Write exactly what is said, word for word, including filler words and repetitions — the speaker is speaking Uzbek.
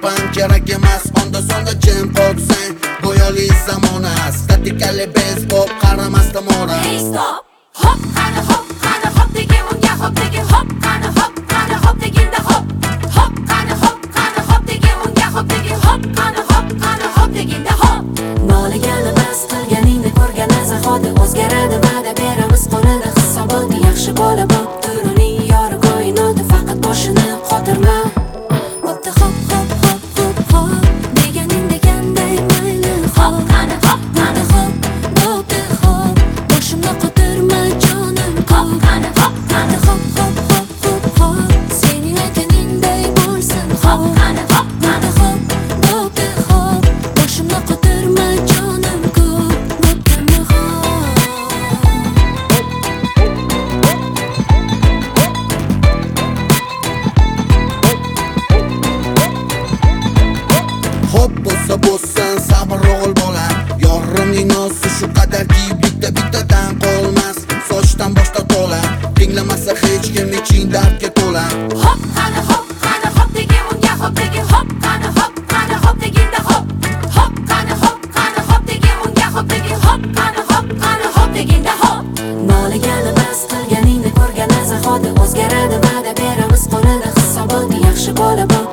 gapim kerak emas. Onda sonda jim qolsang go'yolik zamona. Statikali bez pop qaramasdan mora. Hey stop. Hop qani hop qani hop degin unga hop degin hop qani hop qani hop deginda hop. Hop qani hop qani hop degin unga hop degin hop qani hop qani hop deginda hop. Noligani bas qilganingni ko'rgani zahoti o'zgaradi va'da beramiz qo'lida hisoboti yaxshi bola bo'p turuning yori koinoti faqat boshini qotirma. Bo'pti hop hop hop hop hop deganingda qanday mayli hop qani hop qani hop bo'pti hop boshimni qotirma jonim hop qani hop qani hop hop hop hop hop sening aytganingday bo'lsin hop qani hop qani hop bo'pti hop boshimni qotirma jonim ko'p bo'ptimi hop. Hop bo'lsa bo'lsin sabr o'g'il bola. Yorimning nozi shu qadarki bitta bittadan qolmas. Sochdan boshda to'la, tinglamasa hech kim iching dardga to'la. Hop qani hop qani hop degin unga hop degin hop qani hop qani hop deginda hop. Hop qani hop qani hop degin unga hop degin hop qani hop qani hop deginda hop. Noligani bas qilganingni ko'rgani zahoti o'zgaradi va'da beramiz qo'lida hisoboti yaxshi bola bo'p